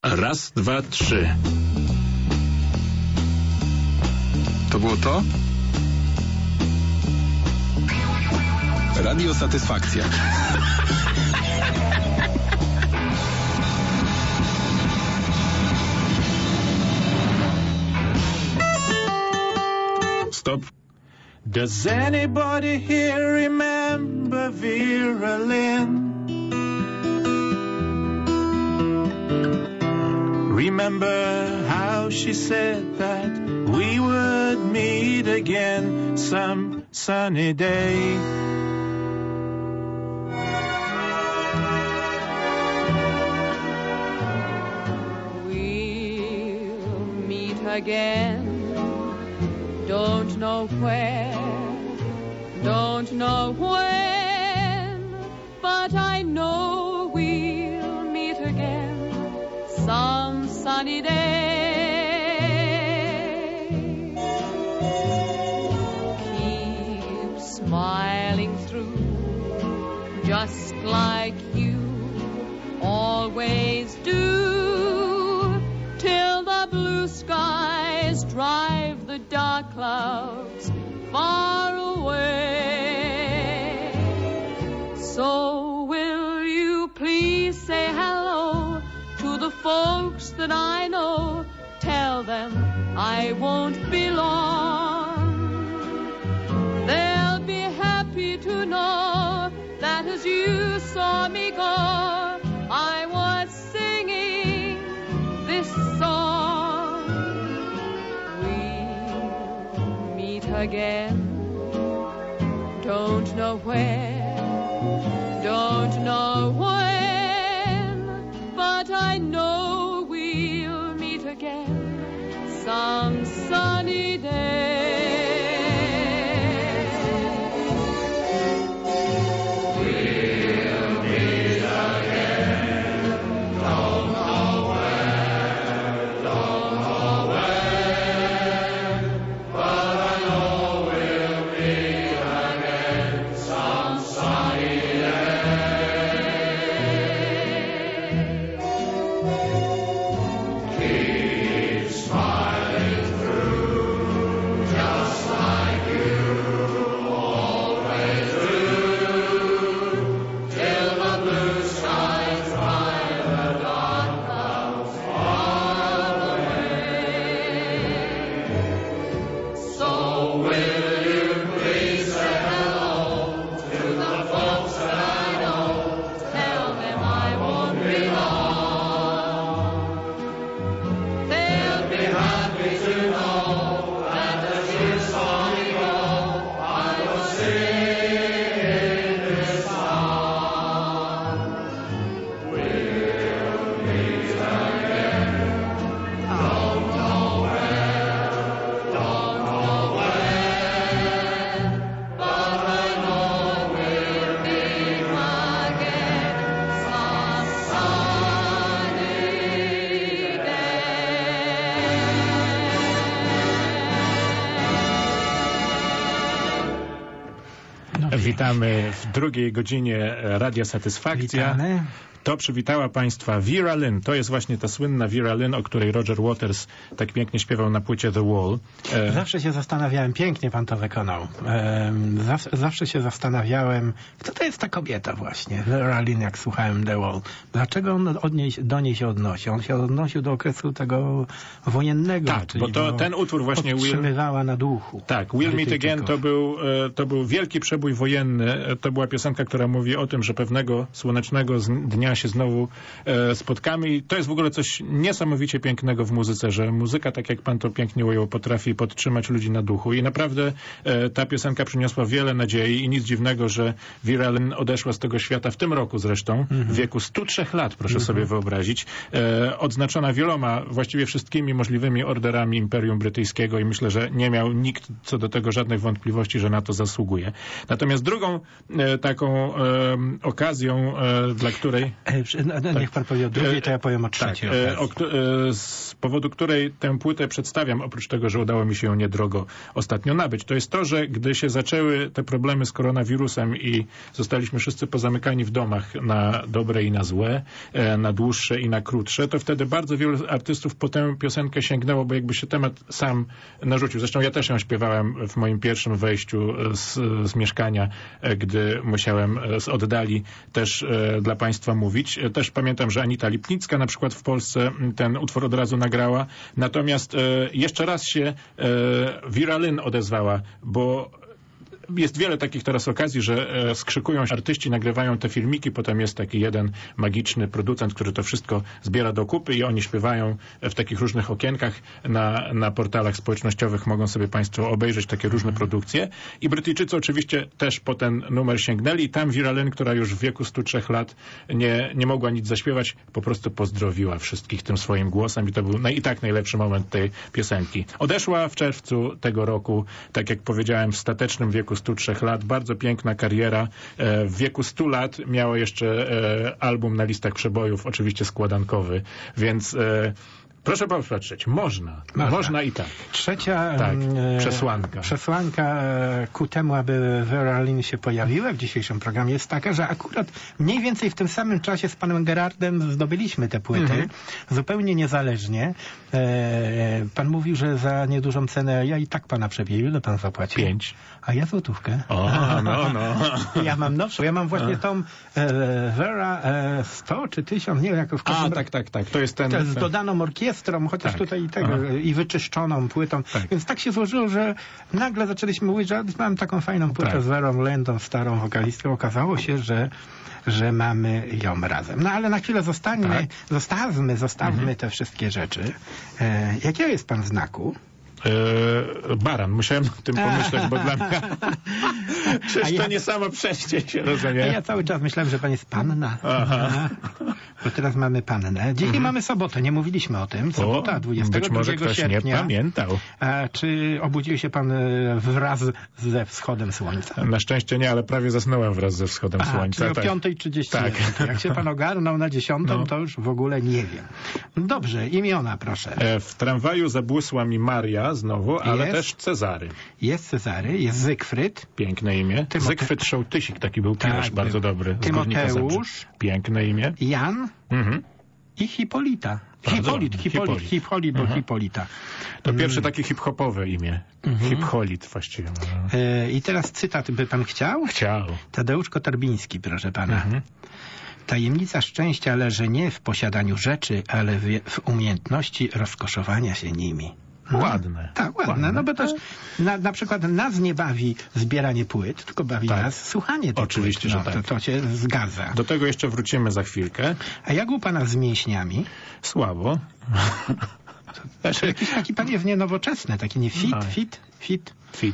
Raz, dwa, trzy. To było to? Radio Satysfakcja. Stop. Does anybody here remember Vera Lynn? Remember how she said that we would meet again some sunny day? We'll meet again. Don't know where, don't know when, but I know we'll meet again some sunny day. Keep smiling through, just like you always do, till the blue skies drive the dark clouds far away. So will you please say hello to the folks that I know? Tell them I won't be long. They'll be happy to know that as you saw me go, I was singing this song. We'll meet again. Don't know where, don't know when, but I know we'll meet again some sunny day. We'll meet again, don't know where, don't know when, but I know we'll meet again some sunny day. Keep smiling through, just like you always do, till the blue skies drive the dark clouds far away. So will you please say hello to the folks that I know? Tell them I won't be long. They'll be happy to know that as you saw me go, I was singing this song. We'll meet again. Don't know where, don't know when, but I know we'll meet again some sunny day. Witamy w drugiej godzinie Radia Satysfakcja. Witamy. To przywitała Państwa Vera Lynn. To jest właśnie ta słynna Vera Lynn, o której Roger Waters tak pięknie śpiewał na płycie The Wall. Zawsze się zastanawiałem, pięknie pan to wykonał. Zawsze się zastanawiałem, kto to jest ta kobieta właśnie, Vera Lynn, jak słuchałem The Wall. Dlaczego on do niej się odnosi? On się odnosił do okresu tego wojennego. Tak, czyli bo to ten utwór właśnie podtrzymywała na duchu. Tak, We'll Meet Again to był wielki przebój wojenny. To była piosenka, która mówi o tym, że pewnego słonecznego dnia się znowu spotkamy i to jest w ogóle coś niesamowicie pięknego w muzyce, że muzyka, tak jak pan to pięknie ujął, potrafi podtrzymać ludzi na duchu i naprawdę ta piosenka przyniosła wiele nadziei i nic dziwnego, że Vera Lynn odeszła z tego świata w tym roku zresztą, w wieku 103 lat, proszę sobie wyobrazić, odznaczona wieloma, właściwie wszystkimi możliwymi orderami Imperium Brytyjskiego i myślę, że nie miał nikt co do tego żadnych wątpliwości, że na to zasługuje. Natomiast drugą taką okazją, dla której Niech pan powie o drugiej, to ja powiem o trzeciej. Z powodu której tę płytę przedstawiam, oprócz tego, że udało mi się ją niedrogo ostatnio nabyć, to jest to, że gdy się zaczęły te problemy z koronawirusem i zostaliśmy wszyscy pozamykani w domach na dobre i na złe, na dłuższe i na krótsze, to wtedy bardzo wielu artystów po tę piosenkę sięgnęło, bo jakby się temat sam narzucił. Zresztą ja też ją śpiewałem w moim pierwszym wejściu z mieszkania, gdy musiałem z oddali też dla państwa mówić. Też pamiętam, że Anita Lipnicka na przykład w Polsce ten utwór od razu nagrała. Natomiast jeszcze raz się Vera Lynn odezwała, bo jest wiele takich teraz okazji, że skrzykują się artyści, nagrywają te filmiki, potem jest taki jeden magiczny producent, który to wszystko zbiera do kupy i oni śpiewają w takich różnych okienkach na portalach społecznościowych. Mogą sobie państwo obejrzeć takie różne produkcje. I Brytyjczycy oczywiście też po ten numer sięgnęli i tam Vera Lynn, która już w wieku 103 lat nie mogła nic zaśpiewać, po prostu pozdrowiła wszystkich tym swoim głosem i to był i tak najlepszy moment tej piosenki. Odeszła w czerwcu tego roku, tak jak powiedziałem, w statecznym wieku 103 lat. Bardzo piękna kariera. W wieku 100 lat miała jeszcze album na listach przebojów, oczywiście składankowy, więc proszę popatrzeć, można i tak. Trzecia przesłanka ku temu, aby Vera Lynn się pojawiła w dzisiejszym programie jest taka, że akurat mniej więcej w tym samym czasie z panem Gerardem zdobyliśmy te płyty, zupełnie niezależnie. Pan mówił, że za niedużą cenę, ja i tak pana przebiję. Ile pan zapłacił? 5. A ja złotówkę. Ja mam nowszą. Ja mam właśnie tą Vera 100 czy 1000, nie wiem jak w każdym razie. Tak. To jest ten. Z dodaną orkiestrą, chociaż tutaj i tego, i wyczyszczoną płytą. Tak. Więc tak się złożyło, że nagle zaczęliśmy mówić, że mam taką fajną płytę z Verą Lynn, tą starą wokalistką. Okazało się, że mamy ją razem. No ale na chwilę zostawmy te wszystkie rzeczy. Jakiego jest pan znaku? Baran. Musiałem o tym pomyśleć, bo dla mnie czyż to nie samo przejście się rozumie. Ja cały czas myślałem, że pan jest panna. Bo teraz mamy pannę. Dzisiaj mamy sobotę, nie mówiliśmy o tym. Sobota, 22 być może ktoś sierpnia. Nie pamiętał. Czy obudził się pan wraz ze wschodem słońca? Na szczęście nie, ale prawie zasnąłem wraz ze wschodem słońca. Czyli o 5:30. Tak. Jak się pan ogarnął na 10, to już w ogóle nie wiem. Dobrze, imiona proszę. W tramwaju zabłysła mi Maria znowu, ale też Cezary. Jest Cezary, jest Zygfryd. Piękne imię. Zygfryd Szołtysik, taki był pilarz bardzo dobry. Tymoteusz. Piękne imię. Jan i Hipolita. Hipolita. To pierwsze takie hip-hopowe imię. Hip-holit właściwie. I teraz cytat by pan chciał? Chciał. Tadeusz Kotarbiński, proszę pana. Tajemnica szczęścia leży nie w posiadaniu rzeczy, ale w umiejętności rozkoszowania się nimi. Ładne. Tak, ładne. No bo też na przykład nas nie bawi zbieranie płyt, tylko bawi nas słuchanie tych oczywiście, płyt. że tak. To się zgadza. Do tego jeszcze wrócimy za chwilkę. A jak u pana z mięśniami? Słabo. Jakiś taki pewnie nowoczesny, taki nie fit.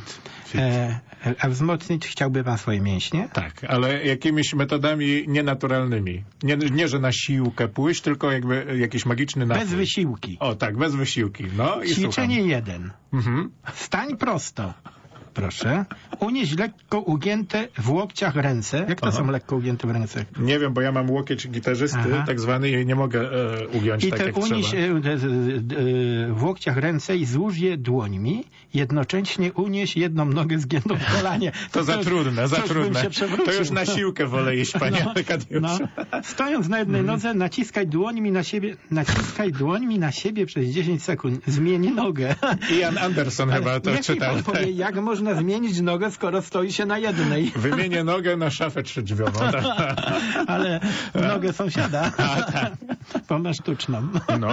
A wzmocnić chciałby pan swoje mięśnie? Tak, ale jakimiś metodami nienaturalnymi. Nie, że na siłkę pójść, tylko jakby jakiś magiczny napój. Bez wysiłki. O tak, bez wysiłki. No, i Ćwiczenie słucham. 1. Stań prosto. Proszę. Unieś lekko ugięte w łokciach ręce. Jak to są lekko ugięte w ręce? Nie wiem, bo ja mam łokieć gitarzysty, tak zwany, i nie mogę ugiąć tak jak unieś w łokciach ręce i złóż je dłońmi. Jednocześnie unieś jedną nogę zgiętą w kolanie. To za trudne. To już na siłkę wolę iść, panie Arkadiuszu. Stojąc na jednej nodze, naciskaj dłońmi na siebie przez 10 sekund. Zmień nogę. Ian Anderson chyba to czytał. Jak można zmienić nogę, skoro stoi się na jednej? Wymienię nogę na szafę trzydrzwiową. Ale nogę sąsiada. Bo ma sztuczną.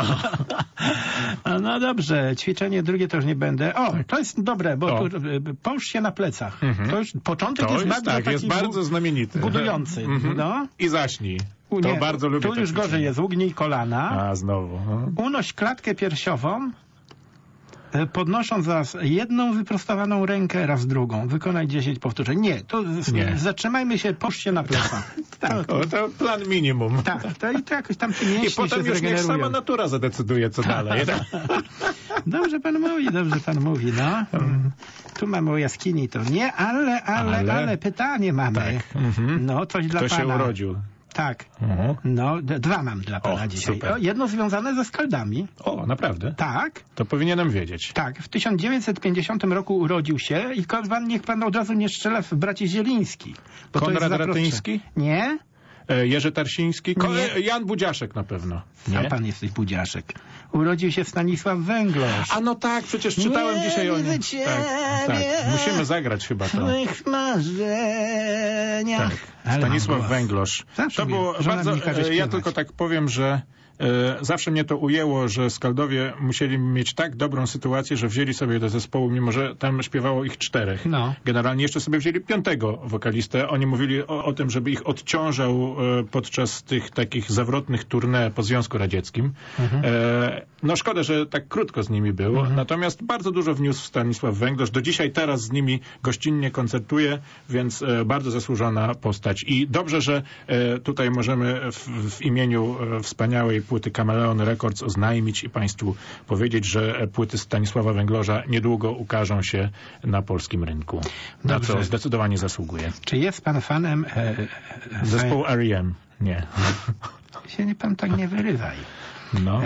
No dobrze, ćwiczenie drugie to już nie będę. To jest dobre, bo połóż się na plecach. To już początek jest bardzo taki jest bardzo znamienity. Budujący. I zaśnij. To bardzo lubię. Tu już gorzej jest, ugnij kolana. A znowu. Unoś klatkę piersiową, podnosząc raz jedną wyprostowaną rękę, raz drugą. Wykonaj 10 powtórzeń. Nie. Zatrzymajmy się, połóż się na plecach. To plan minimum. To jakoś tam ci mięśnie i potem już niech sama natura zadecyduje, co dalej. Dobrze pan mówi, no. Tu mamy o jaskini, to nie, ale pytanie mamy. No, coś dla pana. Kto się urodził? Tak. No, dwa mam dla pana dzisiaj. super. Jedno związane ze skaldami. O, naprawdę? Tak. To powinienem wiedzieć. Tak, w 1950 roku urodził się i niech pan od razu nie strzela w braci Zieliński. Bo to jest Konrad za proste. Ratyński? Nie? Jerzy Tarsiński? Nie. Jan Budziaszek na pewno. Sam Nie? pan jesteś Budziaszek. Urodził się Stanisław Węglarz. A no tak, przecież czytałem Nie dzisiaj o nim. widzę ciebie. Tak. Musimy zagrać chyba to. Twych marzenia. Tak. Ale Stanisław mam głos. Węglarz. Zawsze To było żona bardzo. mi każe Ja śpiewać. tylko tak powiem, że zawsze mnie to ujęło, że Skaldowie musieli mieć tak dobrą sytuację, że wzięli sobie do zespołu, mimo że tam śpiewało ich 4. No. Generalnie jeszcze sobie wzięli 5. wokalistę. Oni mówili o tym, żeby ich odciążał podczas tych takich zawrotnych tournée po Związku Radzieckim. No szkoda, że tak krótko z nimi był. Natomiast bardzo dużo wniósł Stanisław Węglarz. Do dzisiaj teraz z nimi gościnnie koncertuje, więc bardzo zasłużona postać. I dobrze, że tutaj możemy w imieniu wspaniałej płyty Kameleon Records oznajmić i państwu powiedzieć, że płyty Stanisława Węglarza niedługo ukażą się na polskim rynku. Na Dobrze. co zdecydowanie zasługuje. Czy jest pan fanem... Zespół R.E.M. Nie. Się pan tak nie wyrywaj. No.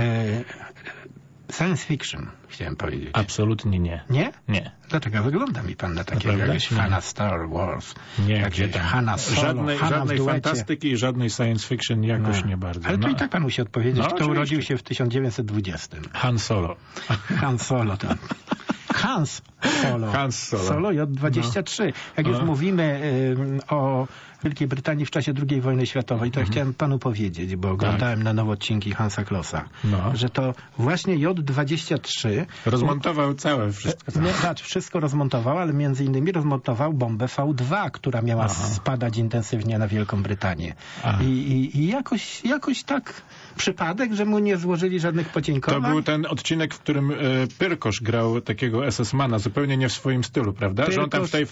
Science fiction, chciałem powiedzieć. Absolutnie nie. Nie? Nie. Dlaczego wygląda mi pan na takiego Naprawdę? jakiegoś fana Star Wars? Nie, jakiegoś gdzie tam. Hanna Solo, Żadnej Hanna w duecie. fantastyki i żadnej science fiction jakoś nie bardzo. Ale to i tak pan musi odpowiedzieć, No, kto oczywiście. urodził się w 1920. Han Solo. Han Solo, tak. Hans Solo. Hans Solo. Solo J23. Jak już mówimy o Wielkiej Brytanii w czasie II wojny światowej, to ja chciałem panu powiedzieć, bo oglądałem na nowo odcinki Hansa Klossa, że to właśnie J23 Rozmontował całe wszystko. wszystko rozmontował, ale między innymi rozmontował bombę V2, która miała spadać intensywnie na Wielką Brytanię. I jakoś tak przypadek, że mu nie złożyli żadnych podziękowań. To był ten odcinek, w którym Pyrkosz grał takiego SS-mana, zupełnie nie w swoim stylu, prawda? Że on tam w tej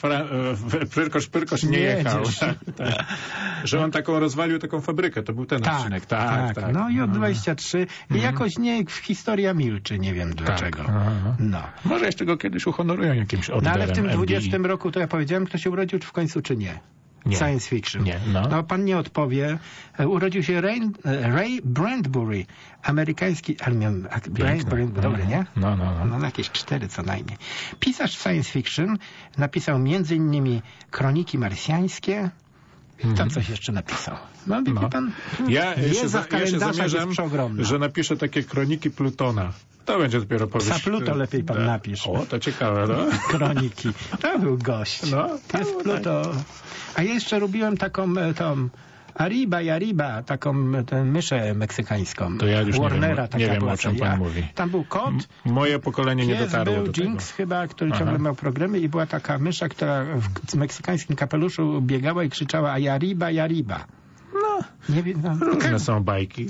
Pyrkosz nie jechał. Tak. Że on taką rozwalił taką fabrykę. To był ten odcinek. Tak. No i od 23 i jakoś nie, historia milczy, nie wiem dlaczego. No. Może jeszcze go kiedyś uhonorują jakimś orderem. No ale w tym MBI. 20 roku to ja powiedziałem, kto się urodził w końcu, czy nie? Nie. Science fiction. Nie, no. No pan nie odpowie. Urodził się Ray Bradbury, amerykański... Bradbury, dobry, nie? No jakieś 4 co najmniej. Pisarz science fiction napisał między innymi Kroniki Marsjańskie. Tam coś jeszcze napisał. No, wie pan, ja się kalendarza jest zamierzam, przeogromna. że napiszę takie Kroniki Plutona. To będzie dopiero powieść. Za Pluto lepiej pan napisz. O, to ciekawe, no. Kroniki. To był gość. No, jest Pluto. Tak. A ja jeszcze lubiłem taką tą Arriba, taką tę myszę meksykańską. To ja już Warnera, nie wiem była o czym pan mówi. Tam był kot. Moje pokolenie nie dotarło był do tego. Jinx chyba, który ciągle miał programy i była taka mysza, która w meksykańskim kapeluszu biegała i krzyczała Arriba. No, nie wiem, różne są bajki.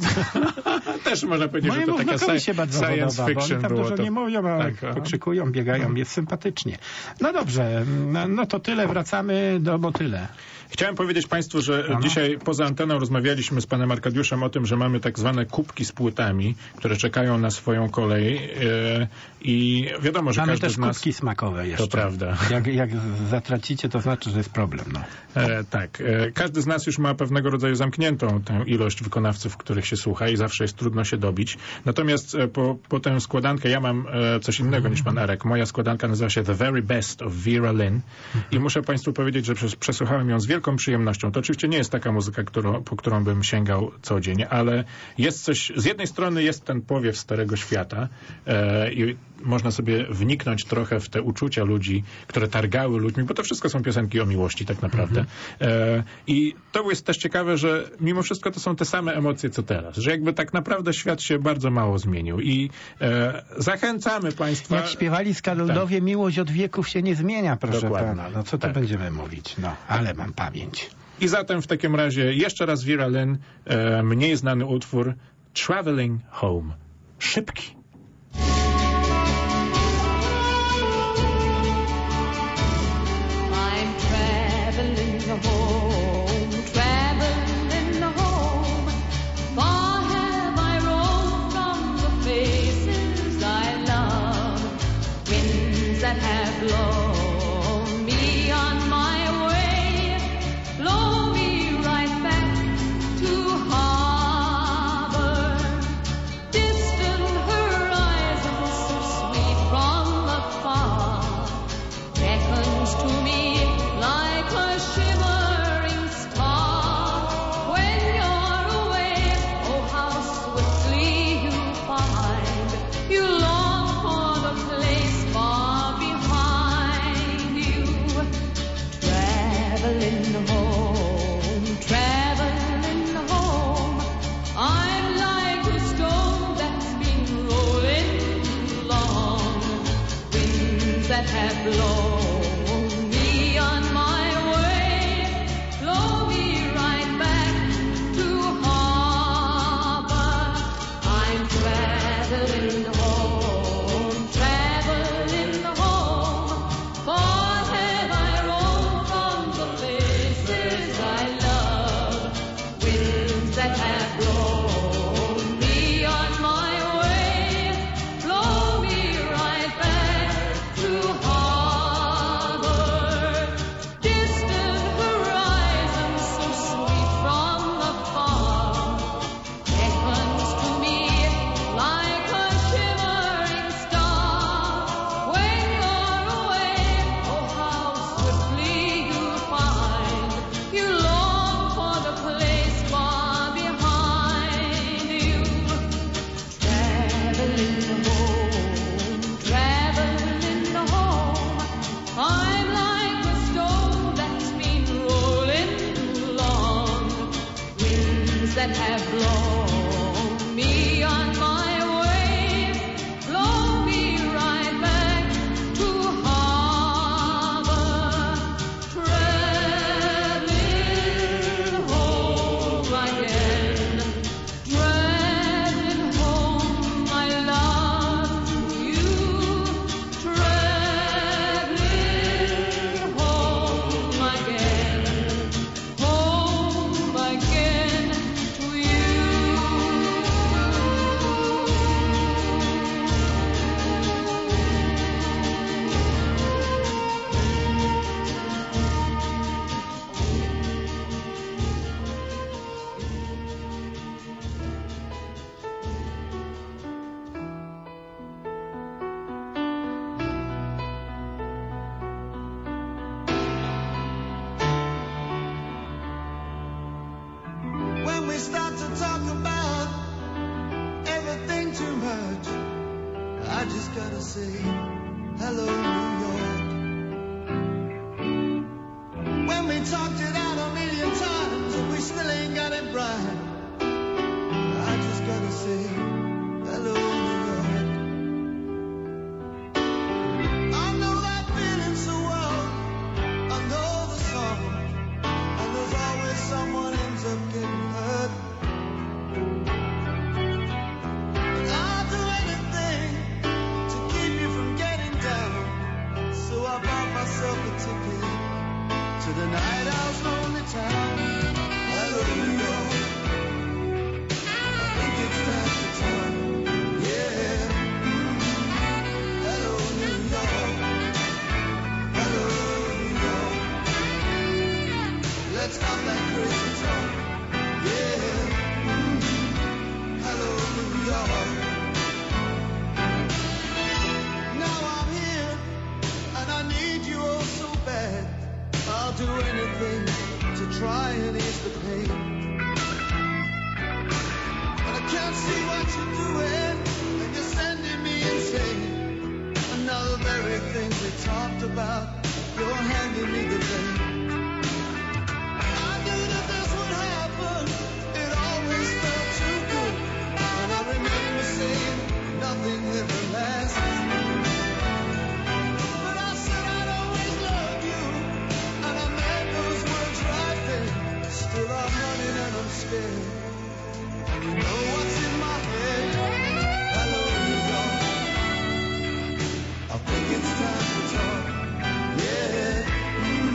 Też można powiedzieć, że to taka się bardzo science podoba, fiction bo oni tam było. dużo nie mówią, ale pokrzykują, biegają, jest sympatycznie. No dobrze, no to tyle, wracamy do Motyle. Chciałem powiedzieć państwu, że dzisiaj poza anteną rozmawialiśmy z panem Arkadiuszem o tym, że mamy tak zwane kubki z płytami, które czekają na swoją kolej i wiadomo, że mamy każdy też z nas... kubki smakowe jeszcze. To prawda. Jak zatracicie, to znaczy, że jest problem. No. Tak. Każdy z nas już ma pewnego rodzaju zamkniętą tę ilość wykonawców, których się słucha i zawsze jest trudno się dobić. Natomiast po tę składankę ja mam coś innego niż pan Arek. Moja składanka nazywa się The Very Best of Vera Lynn i muszę państwu powiedzieć, że przesłuchałem ją z wielką przyjemnością. To oczywiście nie jest taka muzyka, po którą bym sięgał co dzień, ale jest coś, z jednej strony jest ten powiew Starego Świata i można sobie wniknąć trochę w te uczucia ludzi, które targały ludźmi, bo to wszystko są piosenki o miłości tak naprawdę. I to jest też ciekawe, że mimo wszystko to są te same emocje co teraz, że jakby tak naprawdę świat się bardzo mało zmienił i zachęcamy państwa... Jak śpiewali Skaldowie, miłość od wieków się nie zmienia, proszę pana. No co to będziemy mówić? No, ale mam pamięć. I zatem w takim razie jeszcze raz Vera Lynn, mniej znany utwór Traveling Home. Szybki. To that have blown me on my way, blow me right back to harbor. I'm traveling home, traveling home. Far have I roamed from the places I love. Winds that have blown me on my way, blow me right back to harbor. Distant horizons so sweet from afar beckons to me like a shimmering star. When you're away, oh how swiftly you find you long for the place far behind you. Traveling home, I'm like a stone that's been rolling too long. Winds that have blown me on my way, blow me right back to harbor. Traveling home again, traveling home, I love you. Traveling home again to you. When we start to talk about everything too much, I just gotta say, hello, New York. When we talked it out a million times and we still ain't got it right, I just gotta say, hello, New York. I know that feeling so well, I know the song, and there's always someone ends up getting hurt. And I'll do anything to keep you from getting down, so I bought myself a ticket to the night owl's lonely town. Hello, New York. I think it's time to turn. Yeah. Hello, New York. Hello, New York. Let's stop that crazy talk. Yeah. Hello, New York. Now I'm here and I need you oh so bad. I'll do anything to try and ease the pain. But I can't see what you're doing and you're sending me insane. And now the very things we talked about, you're handing me the blame. I knew that this would happen, it always felt too good. And I remember saying nothing ever lasts. But I said I'd always love you, and I meant those words right then. Still I'm running and I'm scared, and you know what's in my head. Hello, New York. I think it's time to talk. Yeah.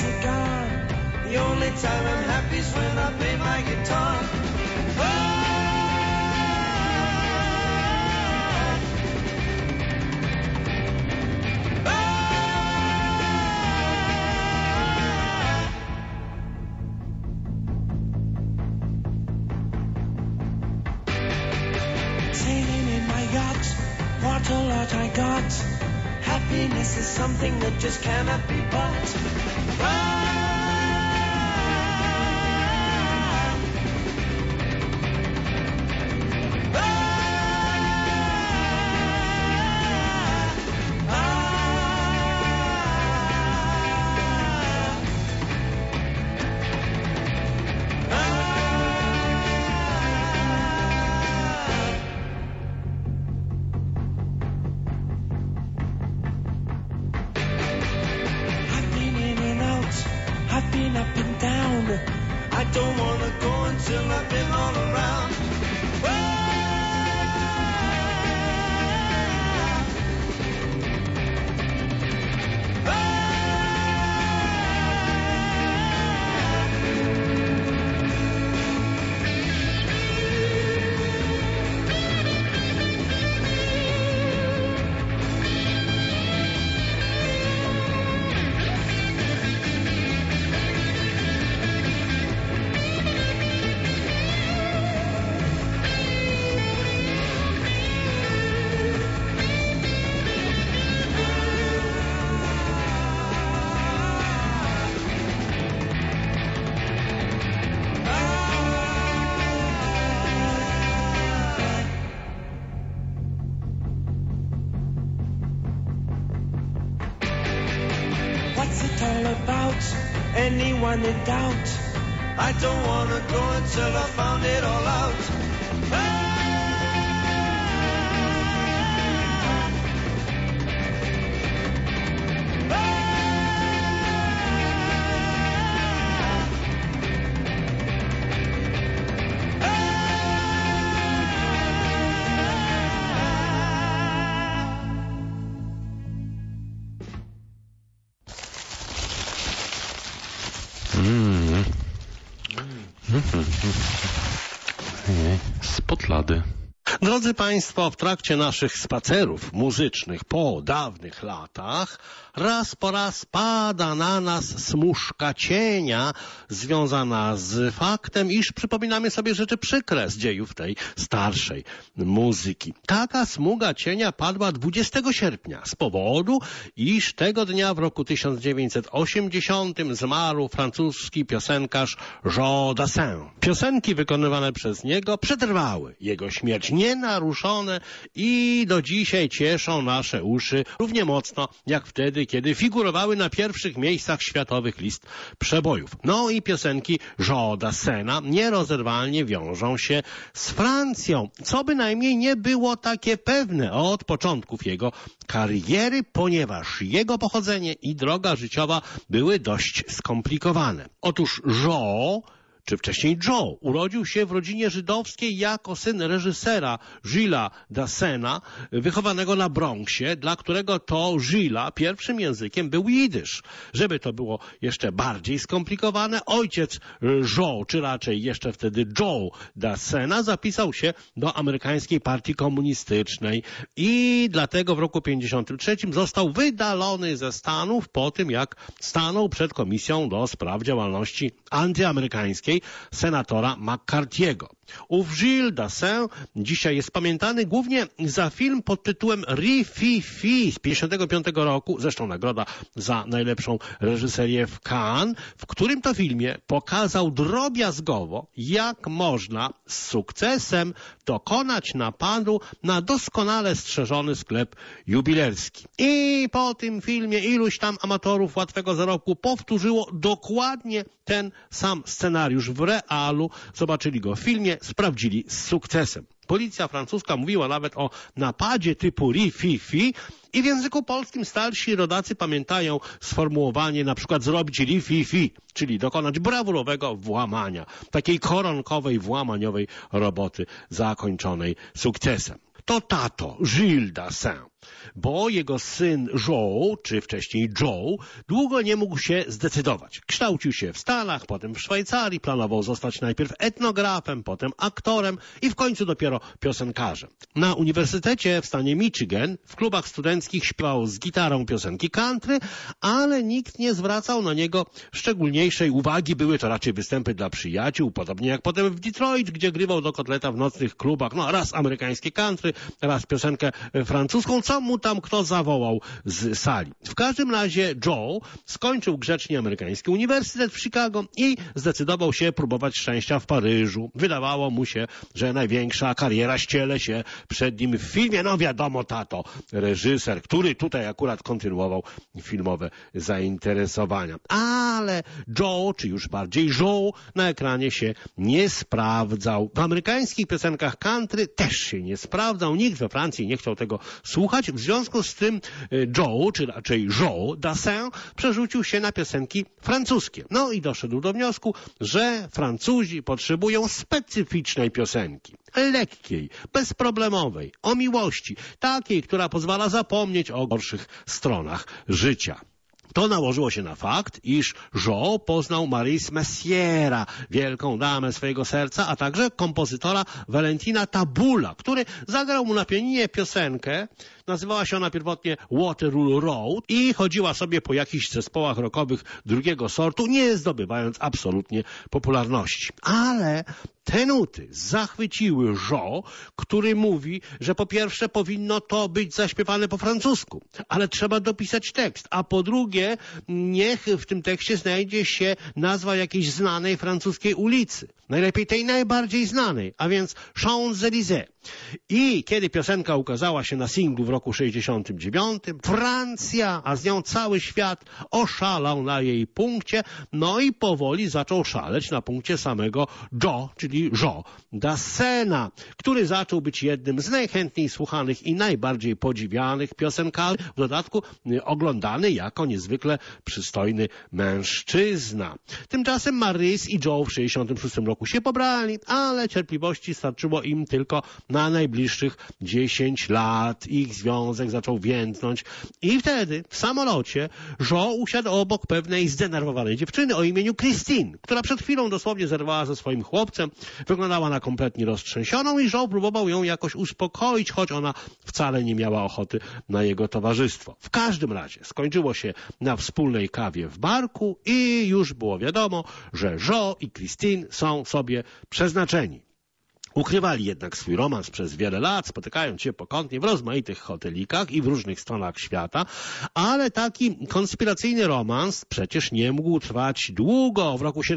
cigar. The only time I'm happy is when I play my guitar. Sailing in my yacht, what a lot I got. Happiness is something that just cannot be bought. Up and down. I don't wanna go until I've been all around. What's it all about? Anyone in doubt? I don't wanna go until I found it all out. Spod lady. Drodzy Państwo, w trakcie naszych spacerów muzycznych po dawnych latach raz po raz pada na nas smużka cienia związana z faktem, iż przypominamy sobie rzeczy przykre z dziejów tej starszej muzyki. Taka smuga cienia padła 20 sierpnia z powodu, iż tego dnia w roku 1980 zmarł francuski piosenkarz Jean Dassin. Piosenki wykonywane przez niego przetrwały jego śmierć nienaruszone i do dzisiaj cieszą nasze uszy równie mocno jak wtedy, kiedy figurowały na pierwszych miejscach światowych list przebojów. No i piosenki Jean Dassina nierozerwalnie wiążą się z Francją, co bynajmniej nie było takie pewne od początków jego kariery, ponieważ jego pochodzenie i droga życiowa były dość skomplikowane. Otóż Jean, czy wcześniej Joe, urodził się w rodzinie żydowskiej jako syn reżysera Gillesa Dassina, wychowanego na Bronxie, dla którego to Gilla pierwszym językiem był jidysz. Żeby to było jeszcze bardziej skomplikowane, ojciec Joe, czy raczej jeszcze wtedy Joe Dassina, zapisał się do amerykańskiej partii komunistycznej i dlatego w roku 1953 został wydalony ze Stanów po tym, jak stanął przed komisją do spraw działalności antyamerykańskiej senatora McCarthy'ego. Ów Gilles Dassin dzisiaj jest pamiętany głównie za film pod tytułem Rififi z 1955 roku, zresztą nagroda za najlepszą reżyserię w Cannes, w którym to filmie pokazał drobiazgowo, jak można z sukcesem dokonać napadu na doskonale strzeżony sklep jubilerski. I po tym filmie iluś tam amatorów łatwego zarobku powtórzyło dokładnie ten sam scenariusz w realu, zobaczyli go w filmie, sprawdzili z sukcesem. Policja francuska mówiła nawet o napadzie typu Rififi i w języku polskim starsi rodacy pamiętają sformułowanie na przykład zrobić Rififi, czyli dokonać brawurowego włamania, takiej koronkowej, włamaniowej roboty zakończonej sukcesem. To tato, Gilles Dassin, bo jego syn Joe, czy wcześniej Joe, długo nie mógł się zdecydować. Kształcił się w Stanach, potem w Szwajcarii, planował zostać najpierw etnografem, potem aktorem i w końcu dopiero piosenkarzem. Na uniwersytecie w stanie Michigan w klubach studenckich śpiewał z gitarą piosenki country, ale nikt nie zwracał na niego szczególniejszej uwagi. Były to raczej występy dla przyjaciół, podobnie jak potem w Detroit, gdzie grywał do kotleta w nocnych klubach. No raz amerykańskie country, raz piosenkę francuską, co mu tam kto zawołał z sali. W każdym razie Joe skończył grzecznie amerykański uniwersytet w Chicago i zdecydował się próbować szczęścia w Paryżu. Wydawało mu się, że największa kariera ściele się przed nim w filmie. No wiadomo, tato, reżyser, który tutaj akurat kontynuował filmowe zainteresowania. Ale Joe, czy już bardziej Joe, na ekranie się nie sprawdzał. W amerykańskich piosenkach country też się nie sprawdzał. Nikt we Francji nie chciał tego słuchać. W związku z tym Joe, czy raczej Joe Dassin, przerzucił się na piosenki francuskie. No i doszedł do wniosku, że Francuzi potrzebują specyficznej piosenki. Lekkiej, bezproblemowej, o miłości, takiej, która pozwala zapomnieć o gorszych stronach życia. To nałożyło się na fakt, iż Joe poznał Maurice Messiera, wielką damę swojego serca, a także kompozytora Valentina Tabula, który zagrał mu na pianinie piosenkę. Nazywała się ona pierwotnie Waterloo Road i chodziła sobie po jakichś zespołach rockowych drugiego sortu, nie zdobywając absolutnie popularności. Ale te nuty zachwyciły Joe, który mówi, że po pierwsze powinno to być zaśpiewane po francusku, ale trzeba dopisać tekst, a po drugie niech w tym tekście znajdzie się nazwa jakiejś znanej francuskiej ulicy. Najlepiej tej najbardziej znanej, a więc Champs-Élysées. I kiedy piosenka ukazała się na singlu w roku 69, Francja, a z nią cały świat oszalał na jej punkcie, no i powoli zaczął szaleć na punkcie samego Joe, czyli Joe Dassena, który zaczął być jednym z najchętniej słuchanych i najbardziej podziwianych piosenkarzy, w dodatku oglądany jako niezwykle przystojny mężczyzna. Tymczasem Maurice i Joe w 66 roku się pobrali, ale cierpliwości starczyło im tylko na najbliższych 10 lat. Ich związek zaczął więdnąć i wtedy w samolocie Joe usiadł obok pewnej zdenerwowanej dziewczyny o imieniu Christine, która przed chwilą dosłownie zerwała ze swoim chłopcem. Wyglądała na kompletnie roztrzęsioną i Joe próbował ją jakoś uspokoić, choć ona wcale nie miała ochoty na jego towarzystwo. W każdym razie skończyło się na wspólnej kawie w barku i już było wiadomo, że Joe i Christine są sobie przeznaczeni. Ukrywali jednak swój romans przez wiele lat, spotykając się pokątnie w rozmaitych hotelikach i w różnych stronach świata, ale taki konspiracyjny romans przecież nie mógł trwać długo. W roku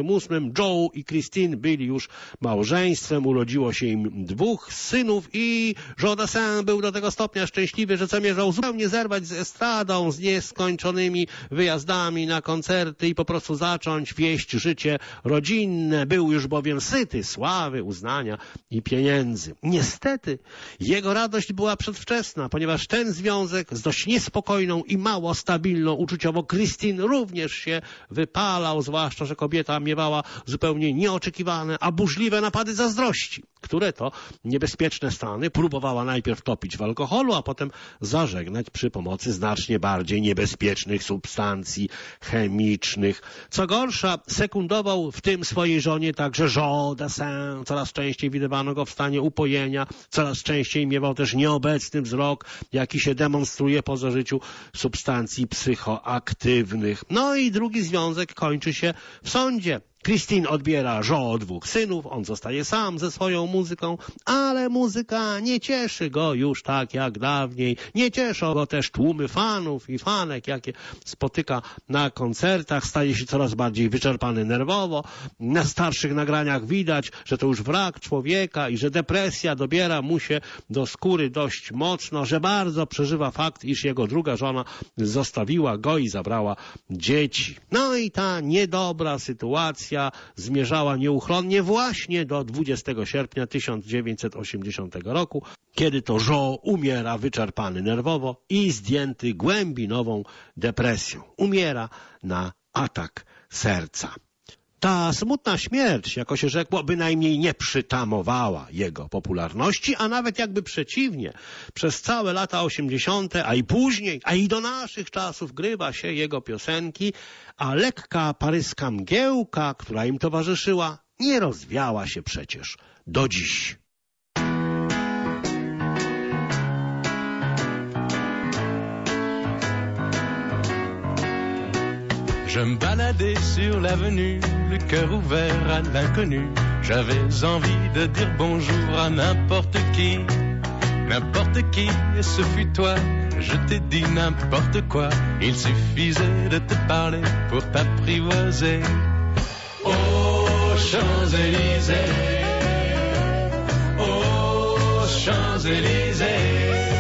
78 Joe i Christine byli już małżeństwem, urodziło się im 2 synów i Joe Dassin był do tego stopnia szczęśliwy, że zamierzał zupełnie zerwać z estradą, z nieskończonymi wyjazdami na koncerty i po prostu zacząć wieść życie rodzinne. Był już bowiem syty sławy, uznania i pieniędzy. Niestety jego radość była przedwczesna, ponieważ ten związek z dość niespokojną i mało stabilną uczuciowo Christine również się wypalał, zwłaszcza że kobieta miewała zupełnie nieoczekiwane, a burzliwe napady zazdrości, które to niebezpieczne stany próbowała najpierw topić w alkoholu, a potem zażegnać przy pomocy znacznie bardziej niebezpiecznych substancji chemicznych. Co gorsza, sekundował w tym swojej żonie także Joe Dassin. Coraz częściej widywano go w stanie upojenia, coraz częściej miewał też nieobecny wzrok, jaki się demonstruje po zażyciu substancji psychoaktywnych. No i drugi związek kończy się w sądzie. Christine odbiera Joe 2 synów, on zostaje sam ze swoją muzyką, ale muzyka nie cieszy go już tak jak dawniej. Nie cieszą go też tłumy fanów i fanek, jakie spotyka na koncertach. Staje się coraz bardziej wyczerpany nerwowo. Na starszych nagraniach widać, że to już wrak człowieka i że depresja dobiera mu się do skóry dość mocno, że bardzo przeżywa fakt, iż jego druga żona zostawiła go i zabrała dzieci. No i ta niedobra sytuacja zmierzała nieuchronnie właśnie do 20 sierpnia 1980 roku, kiedy to Joe umiera wyczerpany nerwowo i zdjęty głębinową depresją. Umiera na atak serca. Ta smutna śmierć, jako się rzekło, bynajmniej nie przytamowała jego popularności, a nawet jakby przeciwnie. Przez całe lata 80., a i później, a i do naszych czasów grywa się jego piosenki, a lekka paryska mgiełka, która im towarzyszyła, nie rozwiała się przecież do dziś. Je me baladais sur l'avenue, le cœur ouvert à l'inconnu. J'avais envie de dire bonjour à n'importe qui, et ce fut toi. Je t'ai dit n'importe quoi, il suffisait de te parler pour t'apprivoiser. Aux Champs-Élysées, aux Champs-Élysées,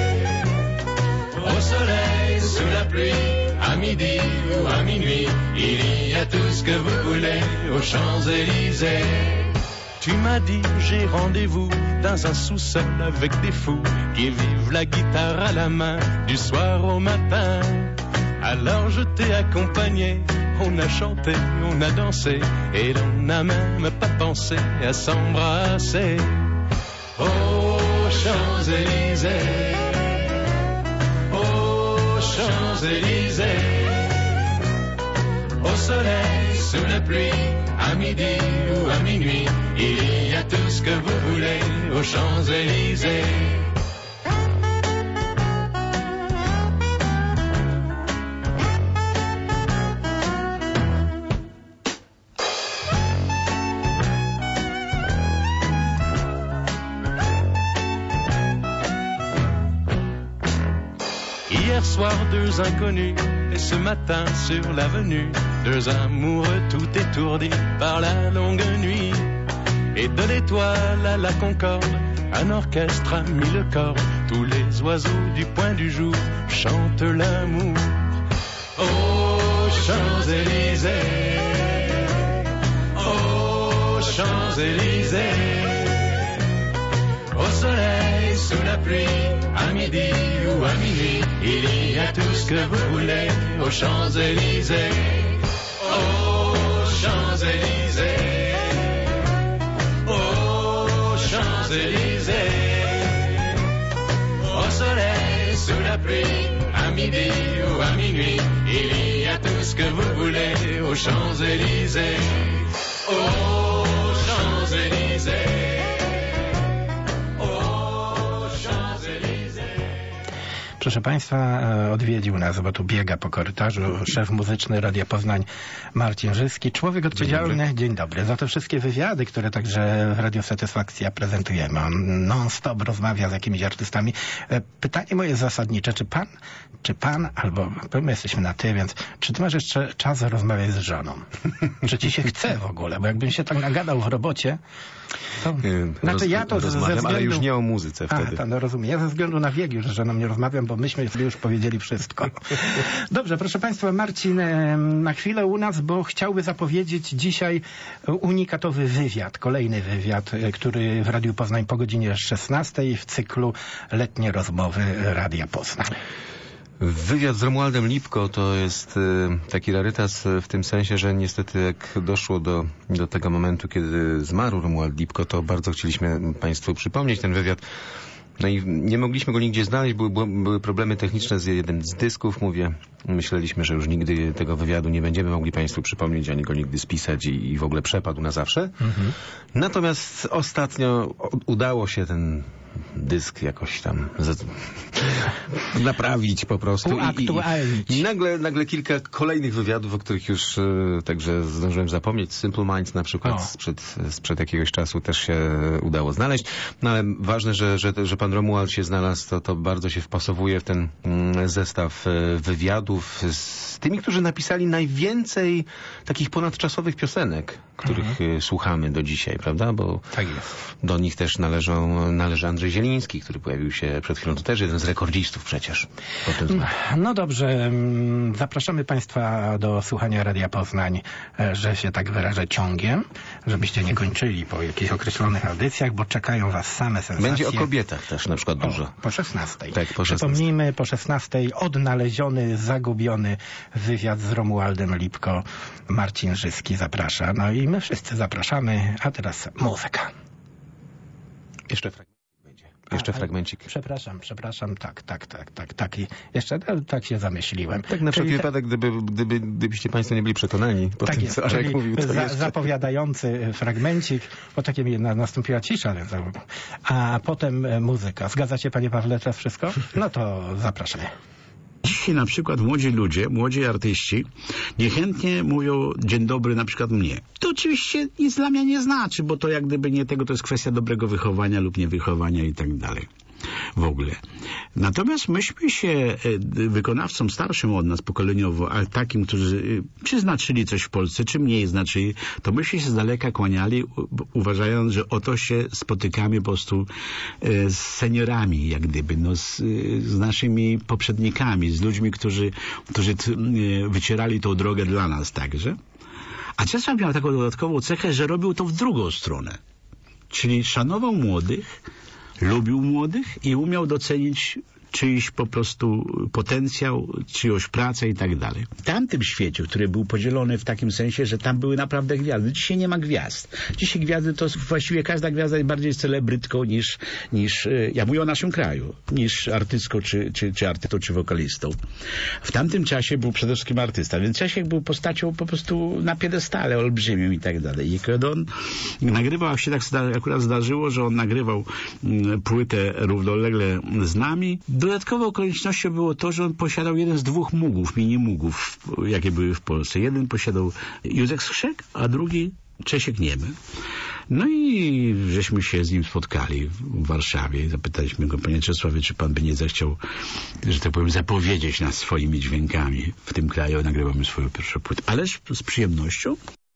au soleil, sous la pluie, à midi ou à minuit, il y a tout ce que vous voulez aux Champs-Élysées. Tu m'as dit j'ai rendez-vous dans un sous-sol avec des fous qui vivent la guitare à la main du soir au matin. Alors je t'ai accompagné, on a chanté, on a dansé et l'on n'a même pas pensé à s'embrasser. Aux Champs-Élysées, Champs-Élysées, au soleil, sous la pluie, à midi ou à minuit, il y a tout ce que vous voulez aux Champs-Élysées. Hier soir, deux inconnus, et ce matin sur l'avenue, deux amoureux tout étourdis par la longue nuit. Et de l'étoile à la Concorde, un orchestre a mis le corps. Tous les oiseaux du point du jour chantent l'amour. Aux Champs-Élysées, aux Champs-Élysées, au soleil, sous la pluie, à midi ou à minuit, il y a tout ce que vous voulez aux Champs-Élysées. Aux Champs-Élysées, aux Champs-Élysées, au soleil, sous la pluie, à midi ou à minuit, il y a tout ce que vous voulez aux Champs-Élysées. Aux Champs-Élysées. Proszę Państwa, odwiedził nas, bo tu biega po korytarzu szef muzyczny Radia Poznań Marcin Żyski. Człowiek odpowiedzialny, dzień dobry, za te wszystkie wywiady, które także w Radio Satysfakcja prezentujemy. On non-stop rozmawia z jakimiś artystami. Pytanie moje zasadnicze, czy pan, albo my jesteśmy na ty, więc czy ty masz jeszcze czas rozmawiać z żoną? Czy ci się chce w ogóle? Bo jakbym się tak nagadał w robocie, to... Znaczy ja to rozmawiam, ze względu... ale już nie o muzyce wtedy. No rozumiem. Ja ze względu na wiek już z żoną nie rozmawiam, bo myśmy sobie już powiedzieli wszystko. Dobrze, proszę Państwa, Marcin na chwilę u nas, bo chciałby zapowiedzieć dzisiaj unikatowy wywiad, kolejny wywiad, który w Radiu Poznań po godzinie 16 w cyklu Letnie Rozmowy Radia Poznań. Wywiad z Romualdem Lipko to jest taki rarytas w tym sensie, że niestety jak doszło do tego momentu, kiedy zmarł Romuald Lipko, to bardzo chcieliśmy Państwu przypomnieć ten wywiad. No i nie mogliśmy go nigdzie znaleźć, były problemy techniczne z jednym z dysków, myśleliśmy, że już nigdy tego wywiadu nie będziemy mogli Państwu przypomnieć, ani go nigdy spisać i w ogóle przepadł na zawsze. Mhm. Natomiast ostatnio udało się ten dysk jakoś tam naprawić po prostu. I nagle kilka kolejnych wywiadów, o których już także zdążyłem zapomnieć. Simple Minds na przykład sprzed jakiegoś czasu też się udało znaleźć. No ale ważne, że pan Romuald się znalazł, to bardzo się wpasowuje w ten zestaw wywiadów z tymi, którzy napisali najwięcej takich ponadczasowych piosenek, których słuchamy do dzisiaj, prawda? Bo tak jest. Do nich też należy Andrzej Andrzej Zieliński, który pojawił się przed chwilą. To też jeden z rekordzistów przecież. No dobrze, zapraszamy Państwa do słuchania Radia Poznań, że się tak wyrażę, ciągiem, żebyście nie kończyli po jakichś określonych audycjach, bo czekają Was same sensacje. Będzie o kobietach też na przykład dużo. Po 16. Tak, po 16. Przypomnijmy, po 16 odnaleziony, zagubiony wywiad z Romualdem Lipko. Marcin Żyski zaprasza. No i my wszyscy zapraszamy, a teraz muzyka. Jeszcze fragmencik będzie. Jeszcze fragmencik. Przepraszam, tak. I jeszcze tak się zamyśliłem. Tak na wszelki wypadek, gdybyście Państwo nie byli przekonani po tym, co Arek mówił. Zapowiadający fragmencik, po takim nastąpiła cisza, a potem muzyka. Zgadza się, Panie Pawle, czas wszystko? No to zapraszamy. Dzisiaj na przykład młodzi ludzie, młodzi artyści niechętnie mówią dzień dobry na przykład mnie. To oczywiście nic dla mnie nie znaczy, bo to jak gdyby nie tego, to jest kwestia dobrego wychowania lub niewychowania i tak dalej. W ogóle. Natomiast myśmy się wykonawcom starszym od nas pokoleniowo, ale takim, którzy czy znaczyli coś w Polsce, czy mniej znaczyli, to myśmy się z daleka kłaniali, uważając, że oto się spotykamy po prostu z seniorami, jak gdyby, no, z naszymi poprzednikami, z ludźmi, którzy wycierali tą drogę dla nas także. A Czesław miał taką dodatkową cechę, że robił to w drugą stronę. Czyli szanował młodych, lubił młodych i umiał docenić czyjś po prostu potencjał, czyjąś pracę i tak dalej. W tamtym świecie, który był podzielony w takim sensie, że tam były naprawdę gwiazdy. Dzisiaj nie ma gwiazd. Dzisiaj gwiazdy to właściwie każda gwiazda jest bardziej celebrytką niż ja mówię o naszym kraju, niż artystką, czy artystą, czy wokalistą. W tamtym czasie był przede wszystkim artysta, więc Czesiek był postacią po prostu na piedestale olbrzymią i tak dalej. I kiedy on nagrywał, jak się tak akurat zdarzyło, że on nagrywał płytę równolegle z nami, dodatkową okolicznością było to, że on posiadał jeden z dwóch mugów, mini-mugów, jakie były w Polsce. Jeden posiadał Józef Skrzek, a drugi Czesiek Niemy. No i żeśmy się z nim spotkali w Warszawie i zapytaliśmy go: panie Czesławie, czy pan by nie zechciał, że tak powiem, zapowiedzieć nas swoimi dźwiękami w tym kraju. Nagrywamy swoją pierwszą płytę. Ależ z przyjemnością.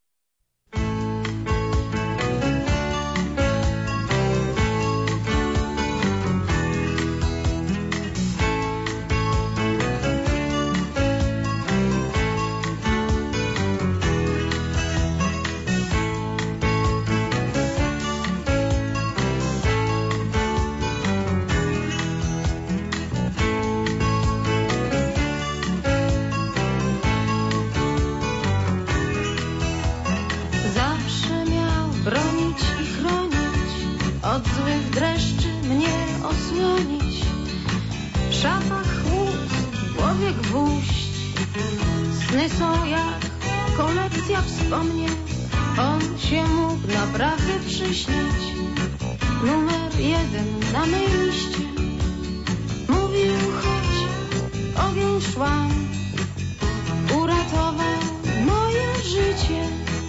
od złych dreszczy mnie osłonić. W szafach chłód, w głowie gwóźdź. Sny są jak kolekcja wspomnień. On się mógł naprawdę przyśnić. Numer 1 na mej liście. Mówił, chodź, ogień szłam. Uratował moje życie.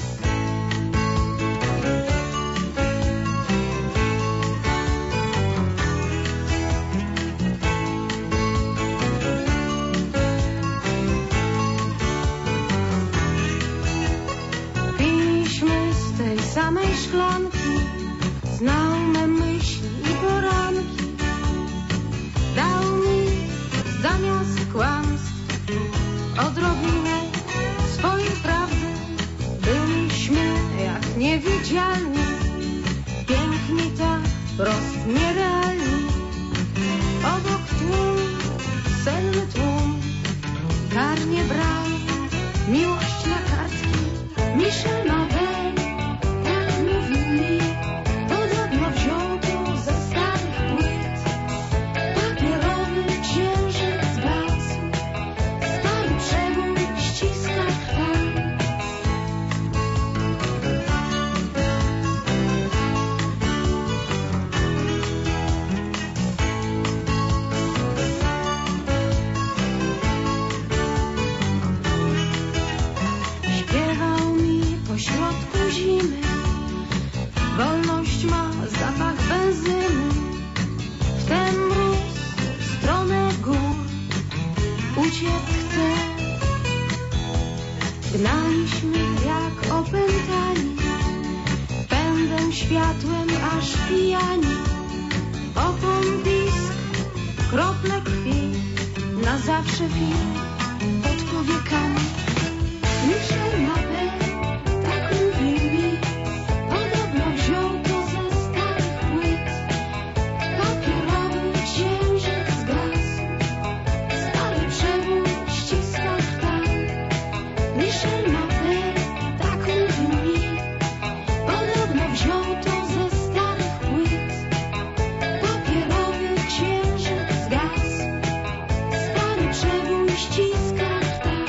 Piliśmy z tej samej szklanki, znał me myśli i poranki. Dał mi zamiast kłamstw odrobinę swojej prawdy. Byliśmy jak niewidzialni, piękni tak, prost nierealni. Obok tłum, senny tłum, karnie brał miłość na kartki. Michel Marvel, jak mówili, podobno wziął to ze starych płyt. Papierowy księżyc blasł, stary przebój ściska krwi. Śpiewał mi pośrodku zimy, wolność ma zapach benzyny. W ten mróz, w stronę gór, uciec chcę. Gnaliśmy jak opętani, pędem światłem aż pijani. opon pisk, krople krwi, na zawsze film pod powiekami. Michel Mapel tak mówił mi, podobno wziął to ze starych płyt. Papierowy księżyc zgasł, stary przewód ściskał tam. Michel Mapel tak mówił mi, podobno wziął to ze starych płyt. Papierowy księżyc zgasł, stary przewód ściskał tam.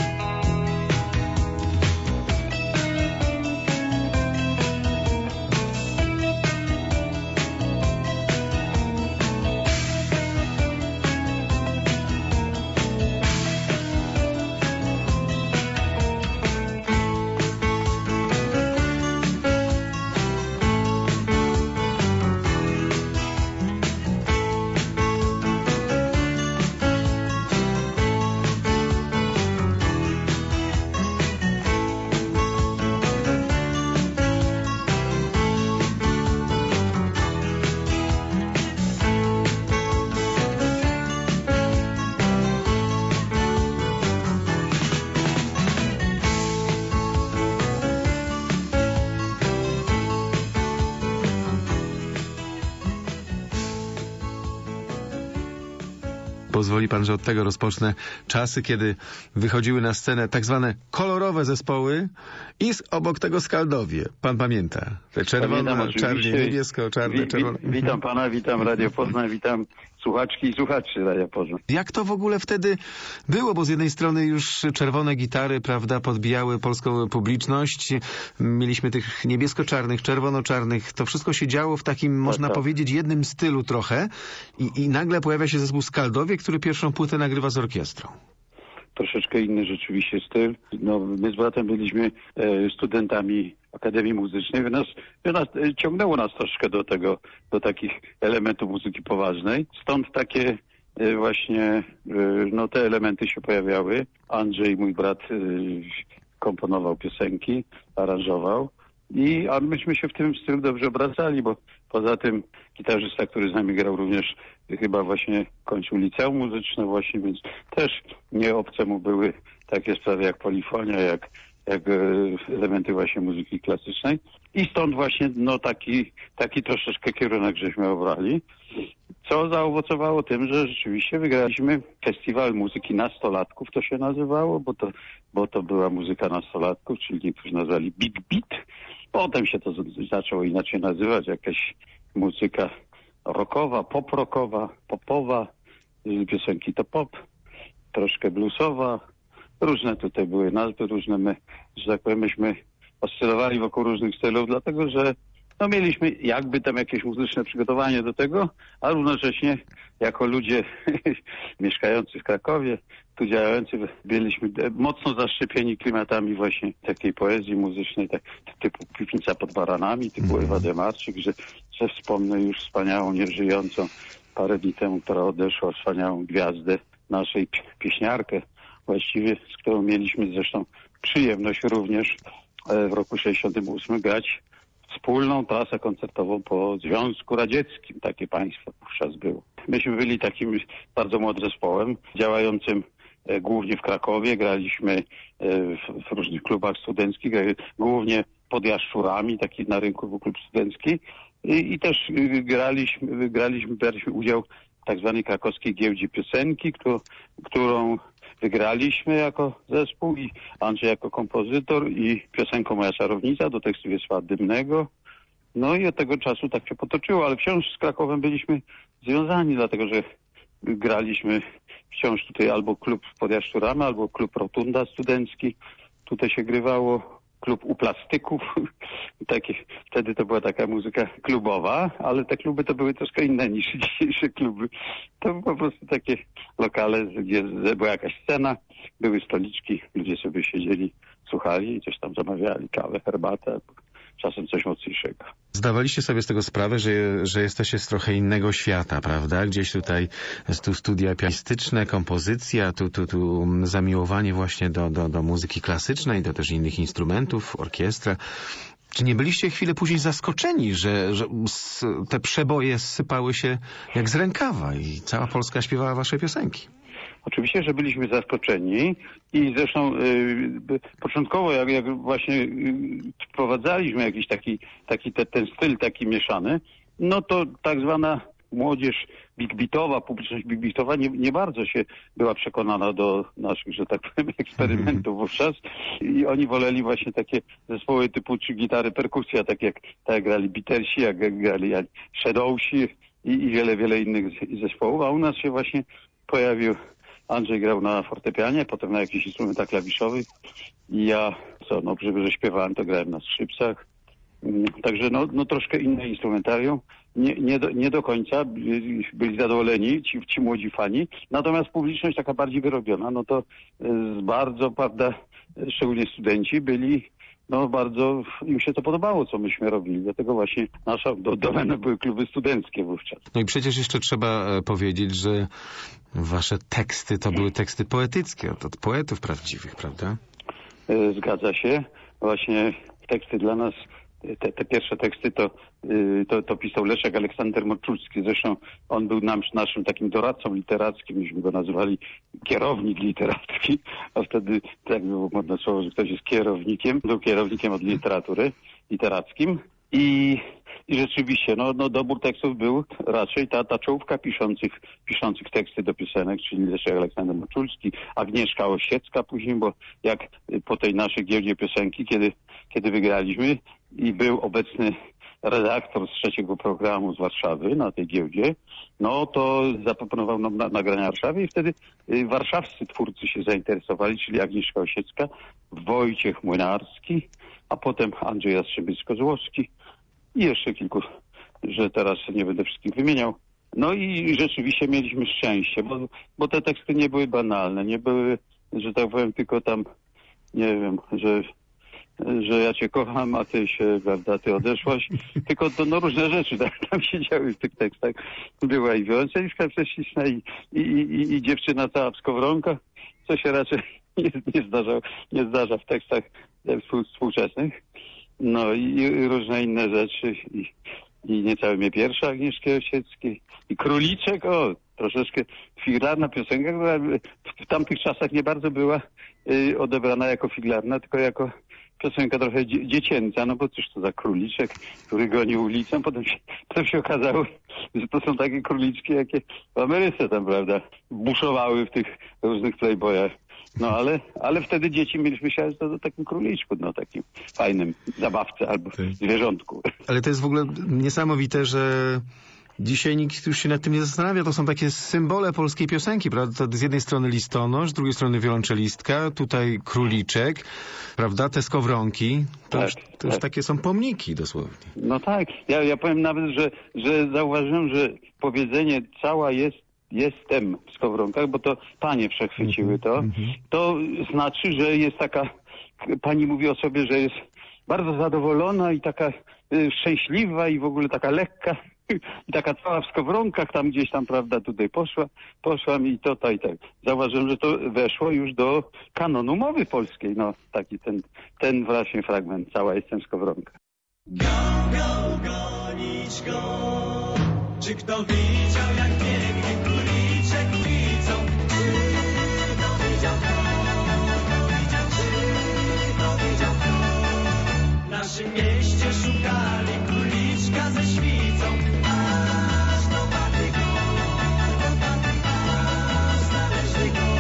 Pozwoli pan, że od tego rozpocznę. Czasy, kiedy wychodziły na scenę tak zwane kolorowe zespoły i obok tego Skaldowie. Pan pamięta? Te czerwone, czarnie, niebiesko, czarne, czerwone. Witam pana, witam Radio Poznań, witam słuchaczki i słuchaczy Radio Poznań. Jak to w ogóle wtedy było? Bo z jednej strony już czerwone gitary, prawda, podbijały polską publiczność. Mieliśmy tych niebiesko-czarnych, czerwono-czarnych. To wszystko się działo w takim, można powiedzieć, jednym stylu trochę. I nagle pojawia się zespół Skaldowie, który pierwszą płytę nagrywa z orkiestrą. Troszeczkę inny rzeczywiście styl. No, my z bratem byliśmy studentami Akademii Muzycznej. Ciągnęło nas troszkę do takich elementów muzyki poważnej. Stąd takie właśnie te elementy się pojawiały. Andrzej, mój brat, komponował piosenki, aranżował. A myśmy się w tym stylu dobrze obracali, bo poza tym gitarzysta, który z nami grał, również chyba właśnie kończył liceum muzyczne właśnie, więc też nie obce mu były takie sprawy jak polifonia, jak elementy właśnie muzyki klasycznej. I stąd właśnie taki troszeczkę kierunek żeśmy obrali, co zaowocowało tym, że rzeczywiście wygraliśmy festiwal muzyki nastolatków, to się nazywało, bo to była muzyka nastolatków, czyli niektórzy nazwali Big Beat. Potem się to zaczęło inaczej nazywać, jakaś muzyka rockowa, pop-rockowa, popowa, piosenki to pop, troszkę bluesowa. Różne tutaj były nazwy, różne my, że tak powiem, myśmy oscylowali wokół różnych stylów, dlatego że mieliśmy jakby tam jakieś muzyczne przygotowanie do tego, a równocześnie jako ludzie mieszkający w Krakowie, tu działający, byliśmy mocno zaszczepieni klimatami właśnie takiej poezji muzycznej, typu Piwnica pod Baranami, typu Ewa Demarczyk, że wspomnę już wspaniałą, nieżyjącą parę dni temu, która odeszła, wspaniałą gwiazdę naszej pieśniarkę, właściwie z którą mieliśmy zresztą przyjemność również w roku 68 grać wspólną trasę koncertową po Związku Radzieckim. Takie państwo wówczas było. Myśmy byli takim bardzo młodym zespołem, działającym głównie w Krakowie. Graliśmy w różnych klubach studenckich, głównie pod Jaszczurami, taki na rynku był klub studencki. I też braliśmy udział w tak zwanej krakowskiej giełdzie piosenki, którą wygraliśmy jako zespół i Andrzej jako kompozytor i piosenką Moja czarownica do tekstu Wiesława Dymnego. No i od tego czasu tak się potoczyło, ale wciąż z Krakowem byliśmy związani, dlatego że graliśmy wciąż tutaj albo klub pod Jaszczurami, albo klub Rotunda studencki. Tutaj się grywało klub u plastyków. Wtedy to była taka muzyka klubowa, ale te kluby to były troszkę inne niż dzisiejsze kluby. To były po prostu takie lokale, gdzie była jakaś scena, były stoliczki, ludzie sobie siedzieli, słuchali i coś tam zamawiali, kawę, herbatę, czasem coś mocniejszego. Zdawaliście sobie z tego sprawę, że jesteście z trochę innego świata, prawda? Gdzieś tutaj studia pianistyczne, kompozycja, tu zamiłowanie właśnie do muzyki klasycznej, do też innych instrumentów, orkiestra. Czy nie byliście chwilę później zaskoczeni, że te przeboje zsypały się jak z rękawa i cała Polska śpiewała wasze piosenki? Oczywiście, że byliśmy zaskoczeni i zresztą początkowo jak właśnie wprowadzaliśmy jakiś ten styl taki mieszany, no to tak zwana młodzież big beatowa, publiczność big beatowa nie bardzo się była przekonana do naszych, że tak powiem, eksperymentów wówczas i oni woleli właśnie takie zespoły typu 3 gitary, perkusja, tak jak grali Beatlesi, jak grali Shadowsi i wiele innych zespołów, a u nas się właśnie pojawił. Andrzej grał na fortepianie, potem na jakichś instrumentach klawiszowych i ja, że śpiewałem, to grałem na skrzypcach. Także no troszkę inne instrumentarium. Nie do końca byli zadowoleni ci młodzi fani. Natomiast publiczność taka bardziej wyrobiona, no to bardzo, prawda, szczególnie studenci byli, no bardzo im się to podobało, co myśmy robili. Dlatego właśnie nasza domena były kluby studenckie wówczas. No i przecież jeszcze trzeba powiedzieć, że wasze teksty to były teksty poetyckie, od poetów prawdziwych, prawda? Zgadza się. Właśnie teksty dla nas, te pierwsze teksty to pisał Leszek Aleksander Moczulski. Zresztą on był naszym takim doradcą literackim, myśmy go nazywali kierownik literacki, a wtedy tak było modne słowo, że ktoś jest kierownikiem, był kierownikiem od literatury literackim i rzeczywiście, no dobór tekstów był raczej ta czołówka piszących teksty do piosenek, czyli Leszek Aleksander Moczulski, Agnieszka Osiecka później, bo jak po tej naszej giełdzie piosenki, kiedy wygraliśmy i był obecny redaktor z 3. programu z Warszawy na tej giełdzie, no to zaproponował nam nagrania w Warszawie i wtedy warszawscy twórcy się zainteresowali, czyli Agnieszka Osiecka, Wojciech Młynarski, a potem Andrzej Jastrzębiec-Kozłowski i jeszcze kilku, że teraz nie będę wszystkich wymieniał. No i rzeczywiście mieliśmy szczęście, bo te teksty nie były banalne, nie były, że tak powiem, tylko tam, nie wiem, że ja cię kocham, a ty się, prawda, ty odeszłaś, tylko to różne rzeczy tam się działy w tych tekstach. Była i wiolonceliska prześliczna i dziewczyna cała w skowronkach, co się raczej nie zdarza w tekstach współczesnych. No i różne inne rzeczy i Niecały mnie pierwsza Agnieszki Osieckiej i Króliczek, troszeczkę figlarna piosenka, która w tamtych czasach nie bardzo była odebrana jako figlarna, tylko jako piosenka trochę dziecięca, no bo cóż to za króliczek, który goni ulicą, potem się okazało, że to są takie króliczki, jakie w Ameryce tam, prawda, buszowały w tych różnych playboyach. No ale wtedy dzieci mieliśmy się o takim króliczku, no takim fajnym zabawce albo zwierzątku. Ale to jest w ogóle niesamowite, że dzisiaj nikt już się nad tym nie zastanawia. To są takie symbole polskiej piosenki, prawda? To z jednej strony listonosz, z drugiej strony wiolonczelistka, tutaj króliczek, prawda? Te skowronki. To już takie są pomniki dosłownie. No tak. Ja powiem nawet, że zauważyłem, że powiedzenie cała jestem w skowronkach, bo to panie przechwyciły to znaczy, że jest taka, pani mówi o sobie, że jest bardzo zadowolona i taka szczęśliwa i w ogóle taka lekka i taka cała w skowronkach tam gdzieś tam, prawda, tutaj poszłam i to tak. Zauważyłem, że to weszło już do kanonu mowy polskiej, no taki ten właśnie fragment, cała jestem w skowronkach. Gonić go, czy kto widział jak biegnie króliczek ulicą? Czy kto widział kto? W naszym mieście szukali króliczka ze świcą, aż dopadli go, znaleźli go.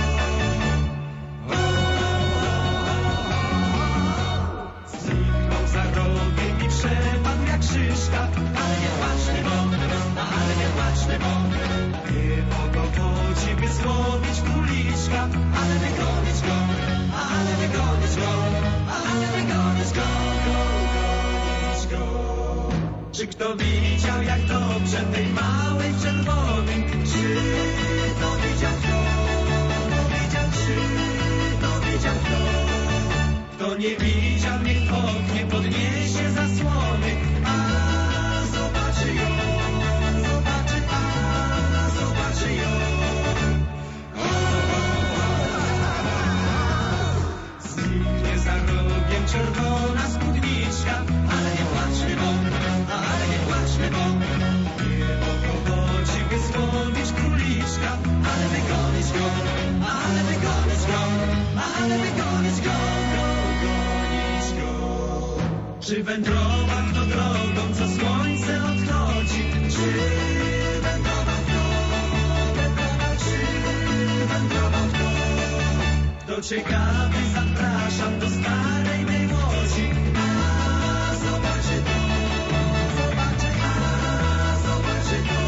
Zniknął za rogiem i przepadł jak szyszka, ale nie płaczny bo nie mogą chodzi, by złowić króliczka, ale wygonić go. Czy kto widział jak dobrze tej małej czerwonej? Czy to widział kto? Kto nie widział, niech oknie podniesie zasłony, a zobaczy ją. Zniknie za rogiem czerwona spódniczka, ale wędrować to drogą, co słońce odchodzi? Czy wędrował kto? Czy wędrował kto? Kto ciekawy, zapraszam do starej mej łodzi. A zobaczy to, zobaczy, a zobaczy to.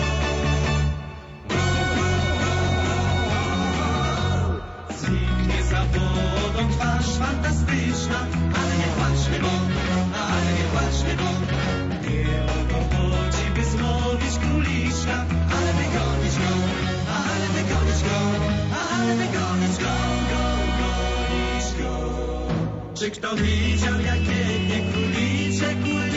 Zniknie za wodą twarz fantastyczna, ale nie płaczmy, bo, ale nie płaczmy, bo nie o to chodzi, by złowić króliczka, ale wygonić go, ale wygonić go, ale wygonić go, gonić go. Czy kto widział, jak biegnie króliczek